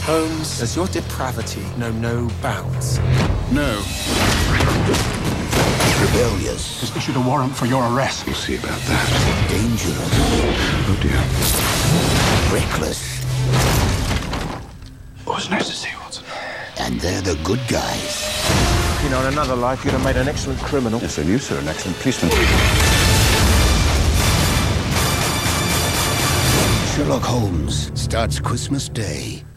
Holmes, does your depravity know no bounds? No. Rebellious. Has issued a warrant for your arrest. We'll see about that. Dangerous. Oh, dear. Reckless. Oh, it's nice to see you, Watson. And they're the good guys. You know, in another life, you'd have made an excellent criminal. Yes, and you, sir, an excellent policeman. Sherlock Holmes starts Christmas Day.